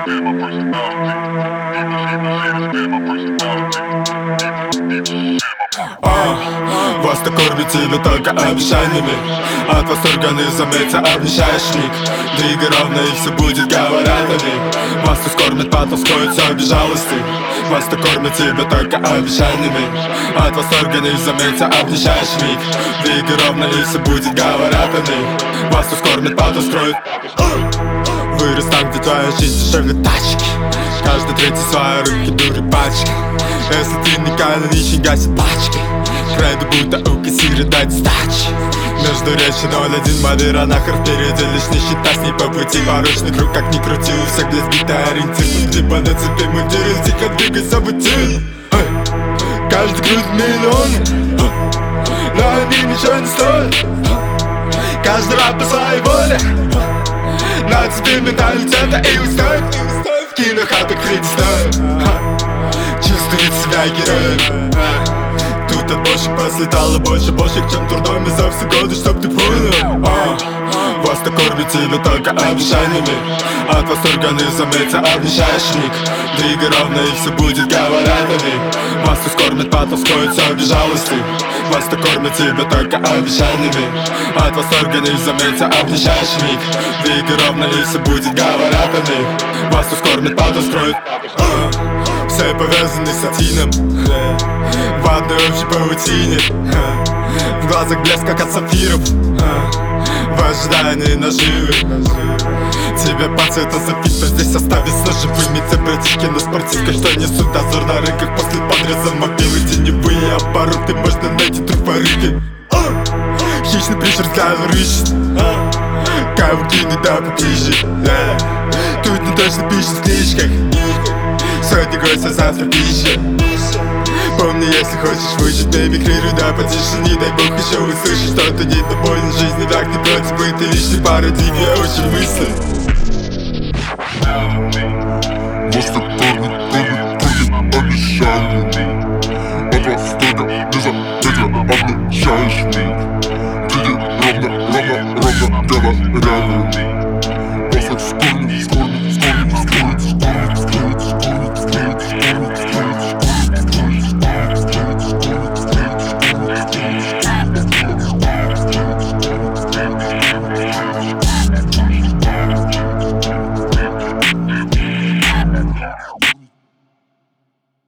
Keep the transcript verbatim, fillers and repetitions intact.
А, вас так кормит тебя только обещаниями. От восторга не заметься, обнищаешь миг. Двигай ровно и все будет, говорят они. Вас тут кормит, потаскуют все без жалости. Вас так кормит тебя только обещаниями. От восторга не заметься, обнищаешь миг. Двигай ровно и все будет, говорят они. Вас тут кормит, потаскуют. Вырос там, где твоя жизнь дешевле тачки. Каждый третий свои руки дури пачки. Если ты никогда нищий, гасит пачки. Крайду будто у кассира дать сдачи. Между речи ноль один, Мадыра нахер впереди. Лишь не считай с ней по пути. Порочный круг, как ни крути, у всех для сбитый ориентир. Тут либо на цепи мундиры, тихо двигай события. Каждый крут миллион, но они ничего не стоят. Каждый раб по своей воле. На тебе менталитета и устой. В кинохатах кредит стоит. Чувствует себя героем. Тут от бошек послетало больше бошек, чем трудом за все годы, чтоб ты понял. а, Вас так кормит тебя только обещаниями. От восторга не заметься, обнищаешь миг. Двигай ровно и все будет, говорят они. Вас тут кормит, потаскуют все без жалости. Вас так кормит тебя только обещаниями. От восторга не заметься, обнищаешь миг. Двигай ровно и все будет, говорят они. Вас тут кормит, потаскуют. Все повязаны сатином в одной общей паутине. В глазах блеск, как от сапфиров. В ожидании наживы. Тебя по цвету записано, здесь оставится живыми. Те братишки на спортивках, что несут дозор на рынках. После подреза мобилы, теневые обороты. Можно найти труп по рынке. Хищный прищур взгляд рыщет. Кого кинуть да попизже. Тут не точно пишет в книжках. Сотни гостя, завтра пища. Помни, если хочешь выжить, не мигрируй, да потише. Не дай бог еще услышишь что-то недоволен жизни. Так не против быта лишних пародий, я очень мысли. Вас так кормит, кормит, кормит обещаниями. От восторга не заметя, обнищаешь миг. Двигай ровно, ровно, ровно, говорят они. Вас так скормит, скормит, скормит, скормит, скормит, скормит, скормит, скормит, скормит, скормит. Yeah.